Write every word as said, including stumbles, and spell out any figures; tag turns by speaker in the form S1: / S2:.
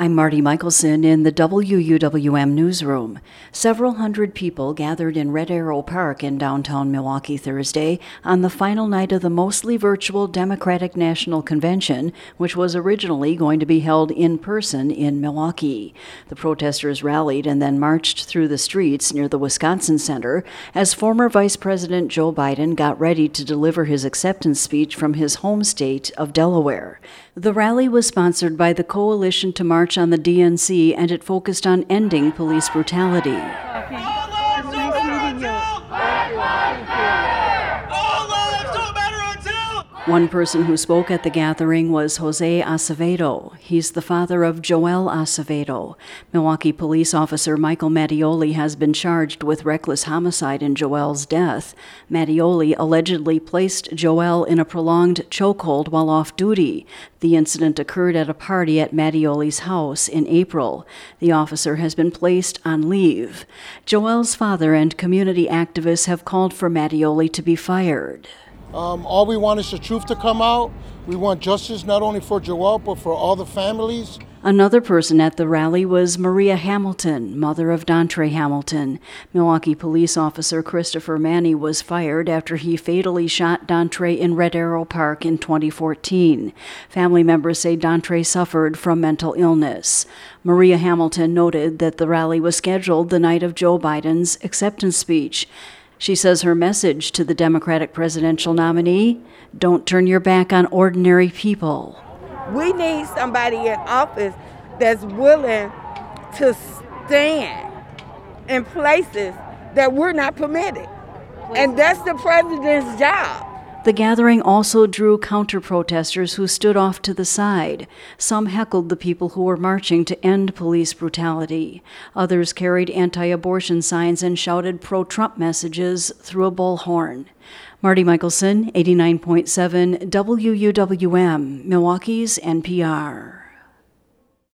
S1: I'm Marty Michelson in the W U W M newsroom. Several hundred people gathered in Red Arrow Park in downtown Milwaukee Thursday on the final night of the mostly virtual Democratic National Convention, which was originally going to be held in person in Milwaukee. The protesters rallied and then marched through the streets near the Wisconsin Center as former Vice President Joe Biden got ready to deliver his acceptance speech from his home state of Delaware. The rally was sponsored by the Coalition to March on the D N C, and it focused on ending police brutality. One person who spoke at the gathering was Jose Acevedo. He's the father of Joel Acevedo. Milwaukee police officer Michael Mattioli has been charged with reckless homicide in Joel's death. Mattioli allegedly placed Joel in a prolonged chokehold while off duty. The incident occurred at a party at Mattioli's house in April. The officer has been placed on leave. Joel's father and community activists have called for Mattioli to be fired.
S2: Um, all we want is the truth to come out. We want justice not only for Joel, but for all the families.
S1: Another person at the rally was Maria Hamilton, mother of Dontre Hamilton. Milwaukee police officer Christopher Manny was fired after he fatally shot Dontre in Red Arrow Park in twenty fourteen. Family members say Dontre suffered from mental illness. Maria Hamilton noted that the rally was scheduled the night of Joe Biden's acceptance speech. She says her message to the Democratic presidential nominee: don't turn your back on ordinary people.
S3: We need somebody in office that's willing to stand in places that we're not permitted. And that's the president's job.
S1: The gathering also drew counter-protesters who stood off to the side. Some heckled the people who were marching to end police brutality. Others carried anti-abortion signs and shouted pro-Trump messages through a bullhorn. Marty Michelson, eighty-nine point seven W U W M, Milwaukee's N P R.